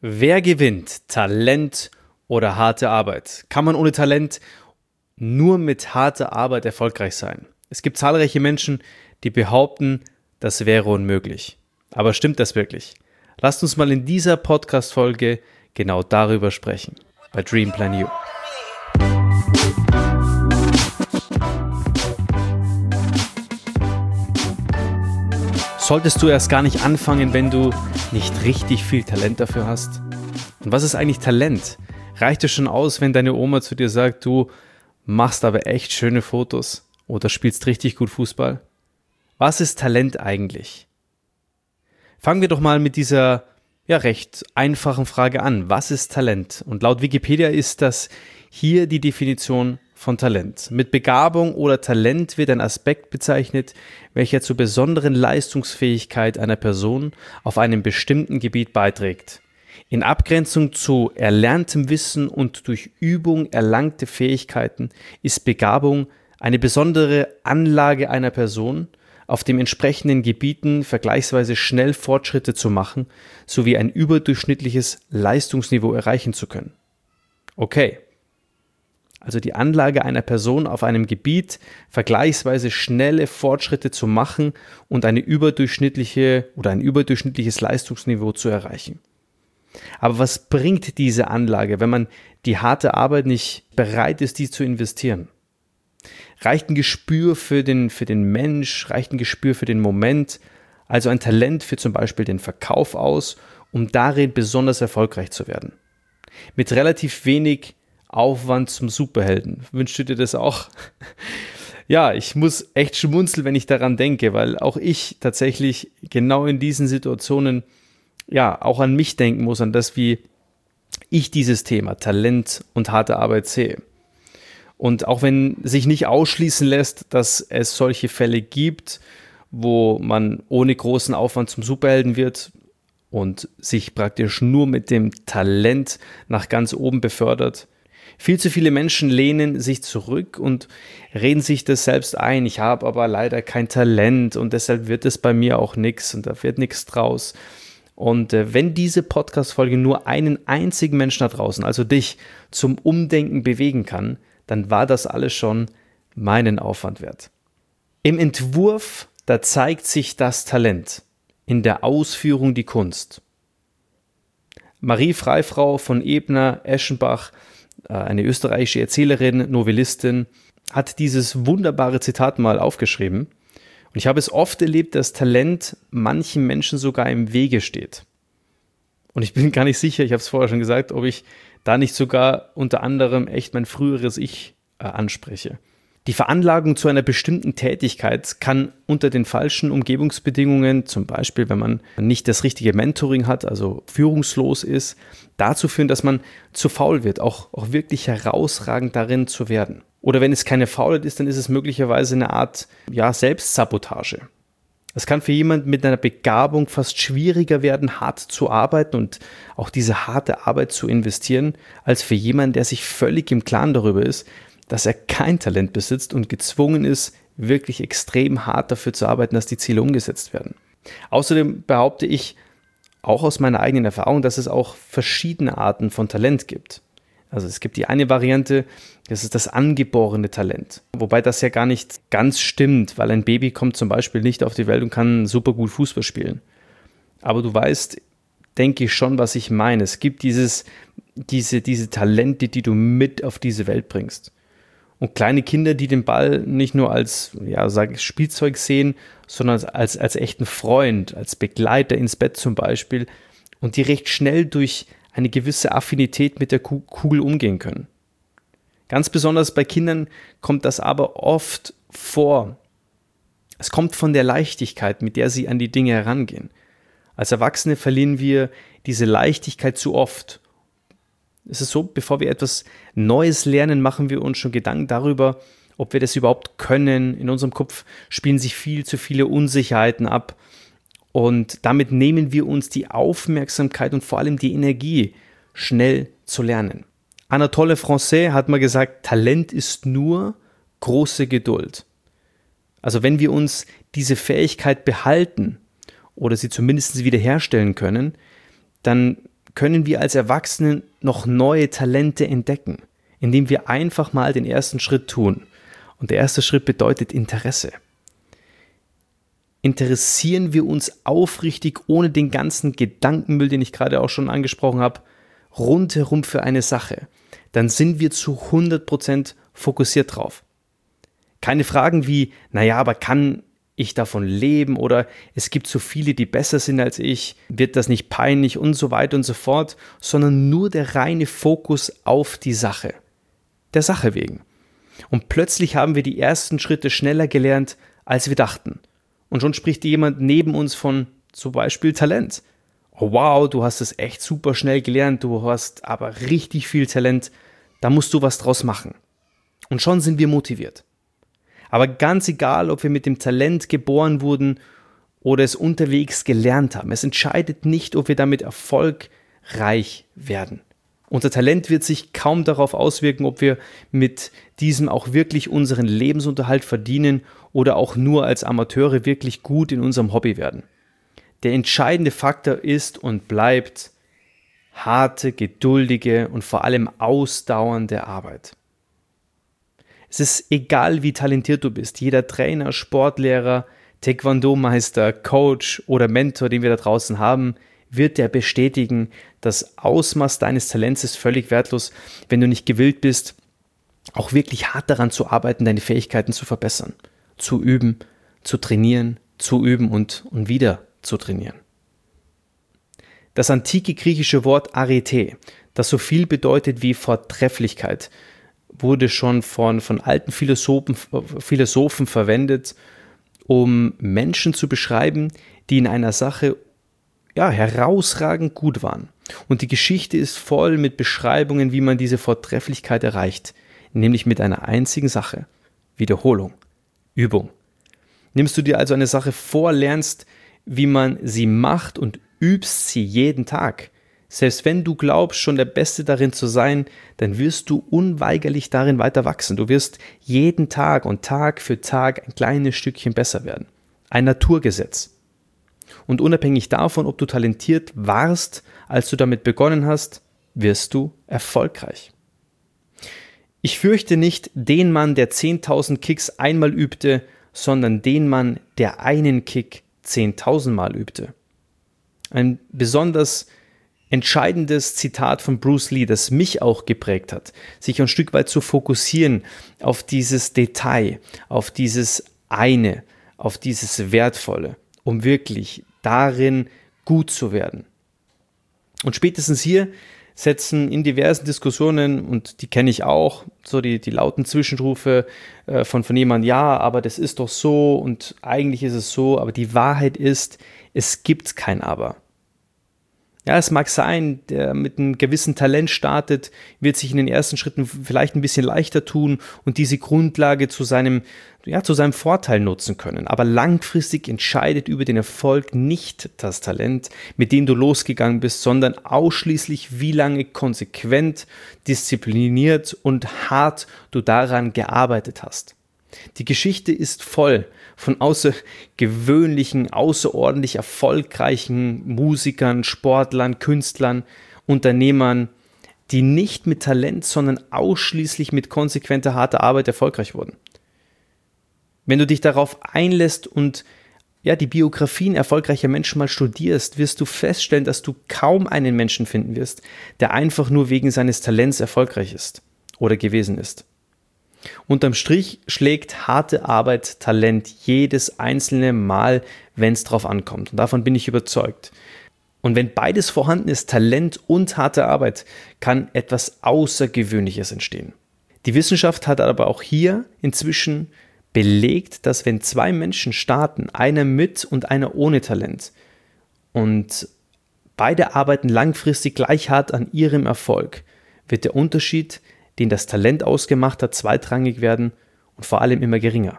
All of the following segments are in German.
Wer gewinnt? Talent oder harte Arbeit? Kann man ohne Talent nur mit harter Arbeit erfolgreich sein? Es gibt zahlreiche Menschen, die behaupten, das wäre unmöglich. Aber stimmt das wirklich? Lasst uns mal in dieser Podcast-Folge genau darüber sprechen. Bei Dream Plan You. Solltest du erst gar nicht anfangen, wenn du nicht richtig viel Talent dafür hast? Und was ist eigentlich Talent? Reicht es schon aus, wenn deine Oma zu dir sagt, du machst aber echt schöne Fotos oder spielst richtig gut Fußball? Was ist Talent eigentlich? Fangen wir doch mal mit dieser recht einfachen Frage an. Was ist Talent? Und laut Wikipedia ist das hier die Definition von Talent. Mit Begabung oder Talent wird ein Aspekt bezeichnet, welcher zur besonderen Leistungsfähigkeit einer Person auf einem bestimmten Gebiet beiträgt. In Abgrenzung zu erlerntem Wissen und durch Übung erlangte Fähigkeiten ist Begabung eine besondere Anlage einer Person, auf den entsprechenden Gebieten vergleichsweise schnell Fortschritte zu machen, sowie ein überdurchschnittliches Leistungsniveau erreichen zu können. Okay. Also die Anlage einer Person auf einem Gebiet, vergleichsweise schnelle Fortschritte zu machen und ein überdurchschnittliches Leistungsniveau zu erreichen. Aber was bringt diese Anlage, wenn man die harte Arbeit nicht bereit ist, die zu investieren? Reicht ein Gespür für den Mensch, reicht ein Gespür für den Moment, also ein Talent für zum Beispiel den Verkauf aus, um darin besonders erfolgreich zu werden? Mit relativ wenig Aufwand zum Superhelden. Wünschst du dir das auch? Ja, ich muss echt schmunzeln, wenn ich daran denke, weil auch ich tatsächlich genau in diesen Situationen auch an mich denken muss, an das, wie ich dieses Thema Talent und harte Arbeit sehe. Und auch wenn sich nicht ausschließen lässt, dass es solche Fälle gibt, wo man ohne großen Aufwand zum Superhelden wird und sich praktisch nur mit dem Talent nach ganz oben befördert. Viel zu viele Menschen lehnen sich zurück und reden sich das selbst ein. Ich habe aber leider kein Talent und deshalb wird es bei mir auch nichts und da wird nichts draus. Und wenn diese Podcast-Folge nur einen einzigen Menschen da draußen, also dich, zum Umdenken bewegen kann, dann war das alles schon meinen Aufwand wert. Im Entwurf, da zeigt sich das Talent, in der Ausführung die Kunst. Marie Freifrau von Ebner-Eschenbach, eine österreichische Erzählerin, Novellistin, hat dieses wunderbare Zitat mal aufgeschrieben. Und ich habe es oft erlebt, dass Talent manchen Menschen sogar im Wege steht. Und ich bin gar nicht sicher, ich habe es vorher schon gesagt, ob ich da nicht sogar unter anderem echt mein früheres Ich anspreche. Die Veranlagung zu einer bestimmten Tätigkeit kann unter den falschen Umgebungsbedingungen, zum Beispiel wenn man nicht das richtige Mentoring hat, also führungslos ist, dazu führen, dass man zu faul wird, auch wirklich herausragend darin zu werden. Oder wenn es keine Faulheit ist, dann ist es möglicherweise eine Art Selbstsabotage. Es kann für jemanden mit einer Begabung fast schwieriger werden, hart zu arbeiten und auch diese harte Arbeit zu investieren, als für jemanden, der sich völlig im Klaren darüber ist, dass er kein Talent besitzt und gezwungen ist, wirklich extrem hart dafür zu arbeiten, dass die Ziele umgesetzt werden. Außerdem behaupte ich, auch aus meiner eigenen Erfahrung, dass es auch verschiedene Arten von Talent gibt. Also es gibt die eine Variante, das ist das angeborene Talent. Wobei das ja gar nicht ganz stimmt, weil ein Baby kommt zum Beispiel nicht auf die Welt und kann super gut Fußball spielen. Aber du weißt, denke ich schon, was ich meine. Es gibt diese Talente, die du mit auf diese Welt bringst. Und kleine Kinder, die den Ball nicht nur als Spielzeug sehen, sondern als echten Freund, als Begleiter ins Bett zum Beispiel und die recht schnell durch eine gewisse Affinität mit der Kugel umgehen können. Ganz besonders bei Kindern kommt das aber oft vor. Es kommt von der Leichtigkeit, mit der sie an die Dinge herangehen. Als Erwachsene verlieren wir diese Leichtigkeit zu oft. Es ist so, bevor wir etwas Neues lernen, machen wir uns schon Gedanken darüber, ob wir das überhaupt können. In unserem Kopf spielen sich viel zu viele Unsicherheiten ab. Und damit nehmen wir uns die Aufmerksamkeit und vor allem die Energie, schnell zu lernen. Anatole France hat mal gesagt, Talent ist nur große Geduld. Also wenn wir uns diese Fähigkeit behalten oder sie zumindest wiederherstellen können, dann können wir als Erwachsene noch neue Talente entdecken, indem wir einfach mal den ersten Schritt tun. Und der erste Schritt bedeutet Interesse. Interessieren wir uns aufrichtig, ohne den ganzen Gedankenmüll, den ich gerade auch schon angesprochen habe, rundherum für eine Sache, dann sind wir zu 100% fokussiert drauf. Keine Fragen wie, naja, aber kann ich davon leben oder es gibt so viele, die besser sind als ich, wird das nicht peinlich und so weiter und so fort, sondern nur der reine Fokus auf die Sache, der Sache wegen. Und plötzlich haben wir die ersten Schritte schneller gelernt, als wir dachten. Und schon spricht jemand neben uns von zum Beispiel Talent. Oh wow, du hast es echt super schnell gelernt, du hast aber richtig viel Talent, da musst du was draus machen. Und schon sind wir motiviert. Aber ganz egal, ob wir mit dem Talent geboren wurden oder es unterwegs gelernt haben, es entscheidet nicht, ob wir damit erfolgreich werden. Unser Talent wird sich kaum darauf auswirken, ob wir mit diesem auch wirklich unseren Lebensunterhalt verdienen oder auch nur als Amateure wirklich gut in unserem Hobby werden. Der entscheidende Faktor ist und bleibt harte, geduldige und vor allem ausdauernde Arbeit. Es ist egal, wie talentiert du bist. Jeder Trainer, Sportlehrer, Taekwondo-Meister, Coach oder Mentor, den wir da draußen haben, wird dir bestätigen, das Ausmaß deines Talents ist völlig wertlos, wenn du nicht gewillt bist, auch wirklich hart daran zu arbeiten, deine Fähigkeiten zu verbessern, zu üben, zu trainieren, zu üben und wieder zu trainieren. Das antike griechische Wort Arete, das so viel bedeutet wie Vortrefflichkeit, wurde schon von alten Philosophen verwendet, um Menschen zu beschreiben, die in einer Sache herausragend gut waren. Und die Geschichte ist voll mit Beschreibungen, wie man diese Vortrefflichkeit erreicht, nämlich mit einer einzigen Sache: Wiederholung, Übung. Nimmst du dir also eine Sache vor, lernst, wie man sie macht und übst sie jeden Tag. Selbst wenn du glaubst, schon der Beste darin zu sein, dann wirst du unweigerlich darin weiter wachsen. Du wirst jeden Tag und Tag für Tag ein kleines Stückchen besser werden. Ein Naturgesetz. Und unabhängig davon, ob du talentiert warst, als du damit begonnen hast, wirst du erfolgreich. Ich fürchte nicht den Mann, der 10.000 Kicks einmal übte, sondern den Mann, der einen Kick 10.000 Mal übte. Ein besonders entscheidendes Zitat von Bruce Lee, das mich auch geprägt hat, sich ein Stück weit zu fokussieren auf dieses Detail, auf dieses eine, auf dieses Wertvolle, um wirklich darin gut zu werden. Und spätestens hier setzen in diversen Diskussionen, und die kenne ich auch, so die lauten Zwischenrufe von jemandem, ja, aber das ist doch so und eigentlich ist es so, aber die Wahrheit ist, es gibt kein Aber. Ja, es mag sein, der mit einem gewissen Talent startet, wird sich in den ersten Schritten vielleicht ein bisschen leichter tun und diese Grundlage zu seinem Vorteil nutzen können. Aber langfristig entscheidet über den Erfolg nicht das Talent, mit dem du losgegangen bist, sondern ausschließlich, wie lange konsequent, diszipliniert und hart du daran gearbeitet hast. Die Geschichte ist voll von außergewöhnlichen, außerordentlich erfolgreichen Musikern, Sportlern, Künstlern, Unternehmern, die nicht mit Talent, sondern ausschließlich mit konsequenter, harter Arbeit erfolgreich wurden. Wenn du dich darauf einlässt und die Biografien erfolgreicher Menschen mal studierst, wirst du feststellen, dass du kaum einen Menschen finden wirst, der einfach nur wegen seines Talents erfolgreich ist oder gewesen ist. Unterm Strich schlägt harte Arbeit Talent jedes einzelne Mal, wenn es drauf ankommt. Und davon bin ich überzeugt. Und wenn beides vorhanden ist, Talent und harte Arbeit, kann etwas Außergewöhnliches entstehen. Die Wissenschaft hat aber auch hier inzwischen belegt, dass wenn zwei Menschen starten, einer mit und einer ohne Talent, und beide arbeiten langfristig gleich hart an ihrem Erfolg, wird der Unterschied, den das Talent ausgemacht hat, zweitrangig werden und vor allem immer geringer.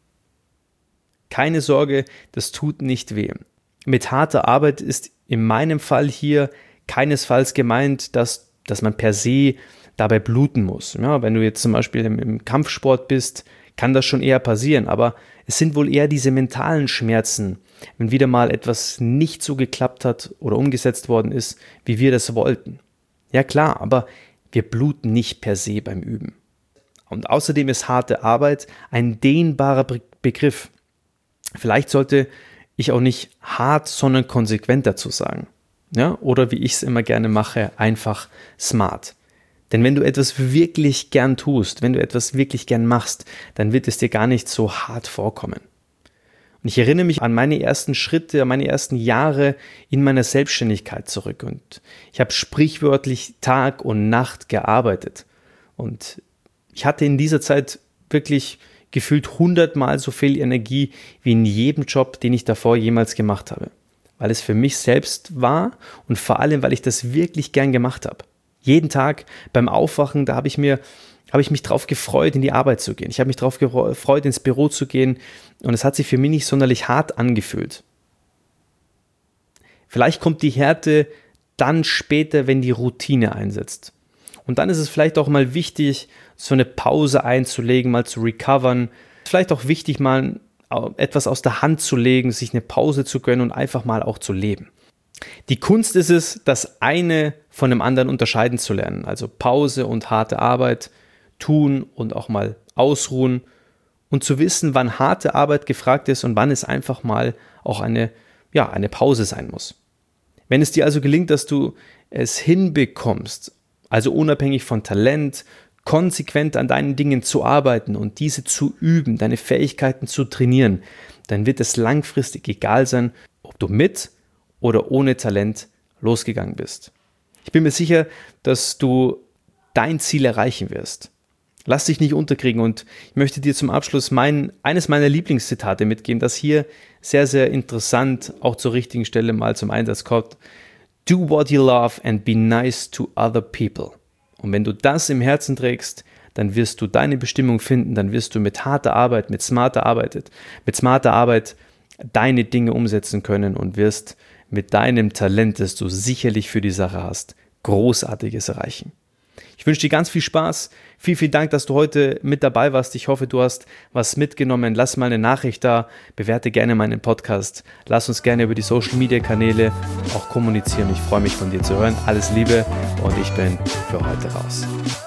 Keine Sorge, das tut nicht weh. Mit harter Arbeit ist in meinem Fall hier keinesfalls gemeint, dass man per se dabei bluten muss. Ja, wenn du jetzt zum Beispiel im Kampfsport bist, kann das schon eher passieren, aber es sind wohl eher diese mentalen Schmerzen, wenn wieder mal etwas nicht so geklappt hat oder umgesetzt worden ist, wie wir das wollten. Ja klar, aber wir bluten nicht per se beim Üben. Und außerdem ist harte Arbeit ein dehnbarer Begriff. Vielleicht sollte ich auch nicht hart, sondern konsequent dazu sagen. Ja? Oder wie ich es immer gerne mache, einfach smart. Denn wenn du etwas wirklich gern tust, wenn du etwas wirklich gern machst, dann wird es dir gar nicht so hart vorkommen. Und ich erinnere mich an meine ersten Schritte, an meine ersten Jahre in meiner Selbstständigkeit zurück. Und ich habe sprichwörtlich Tag und Nacht gearbeitet. Und ich hatte in dieser Zeit wirklich gefühlt 100-mal so viel Energie wie in jedem Job, den ich davor jemals gemacht habe. Weil es für mich selbst war und vor allem, weil ich das wirklich gern gemacht habe. Jeden Tag beim Aufwachen, da habe ich mich drauf gefreut, in die Arbeit zu gehen. Ich habe mich drauf gefreut, ins Büro zu gehen und es hat sich für mich nicht sonderlich hart angefühlt. Vielleicht kommt die Härte dann später, wenn die Routine einsetzt. Und dann ist es vielleicht auch mal wichtig, so eine Pause einzulegen, mal zu recovern. Vielleicht auch wichtig, mal etwas aus der Hand zu legen, sich eine Pause zu gönnen und einfach mal auch zu leben. Die Kunst ist es, das eine von dem anderen unterscheiden zu lernen. Also Pause und harte Arbeit, tun und auch mal ausruhen und zu wissen, wann harte Arbeit gefragt ist und wann es einfach mal auch eine Pause sein muss. Wenn es dir also gelingt, dass du es hinbekommst, also unabhängig von Talent, konsequent an deinen Dingen zu arbeiten und diese zu üben, deine Fähigkeiten zu trainieren, dann wird es langfristig egal sein, ob du mit oder ohne Talent losgegangen bist. Ich bin mir sicher, dass du dein Ziel erreichen wirst. Lass dich nicht unterkriegen und ich möchte dir zum Abschluss eines meiner Lieblingszitate mitgeben, das hier sehr, sehr interessant auch zur richtigen Stelle mal zum Einsatz kommt. Do what you love and be nice to other people. Und wenn du das im Herzen trägst, dann wirst du deine Bestimmung finden, dann wirst du mit harter Arbeit, mit smarter Arbeit deine Dinge umsetzen können und wirst mit deinem Talent, das du sicherlich für die Sache hast, Großartiges erreichen. Ich wünsche dir ganz viel Spaß. Vielen Dank, dass du heute mit dabei warst. Ich hoffe, du hast was mitgenommen. Lass mal eine Nachricht da. Bewerte gerne meinen Podcast. Lass uns gerne über die Social-Media-Kanäle auch kommunizieren. Ich freue mich, von dir zu hören. Alles Liebe und ich bin für heute raus.